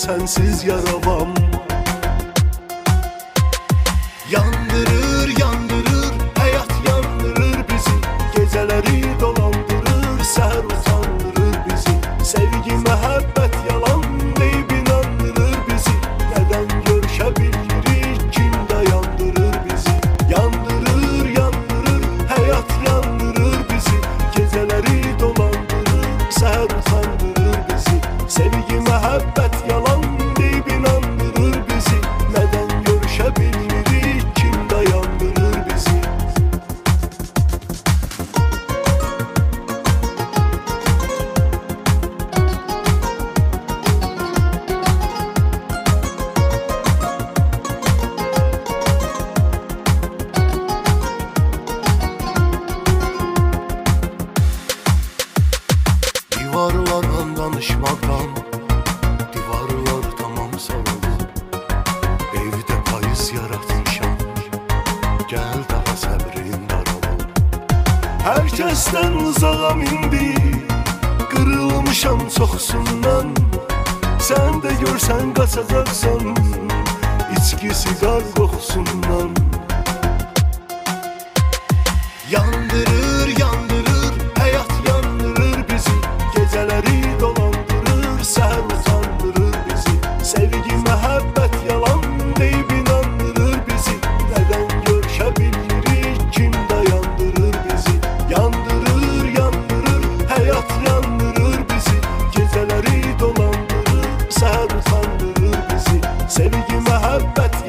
sensiz yaravam. Yandırır yandırır hayat yandırır bizi, geceleri dolandırır seher utandırır bizi. Sevgi mehabbet yalan deyip inandırır bizi, neden görüşebilirik kim dayandırır bizi. Yandırır yandırır hayat yandırır bizi, geceleri dolandırır seher utandırır bizi. Sevgi mehabbet yalan deyip inandırır bizi, neden görüşebilirik kim dayandırır bizi. Divarlardan danışmaktan, divarlar tamam sarılır. Evde payız yaratmışam, gel daha səbrin daralım. Herkesten uzağam indi, kırılmışam çoxsundan. Sen de görsen kaçacaksan, içki sigar kokusundan. Yandırır yandırır hayat yandırır bizi, geceleri dolandırır seher utandırır bizi. Sevgi mehabbet yalan deyip inandırır bizi, neden görüşebilirik kim dayandırır bizi. Yandırır yandırır hayat yandırır bizi, geceleri dolandırır seher utandırır bizi. Sevgi mehabbet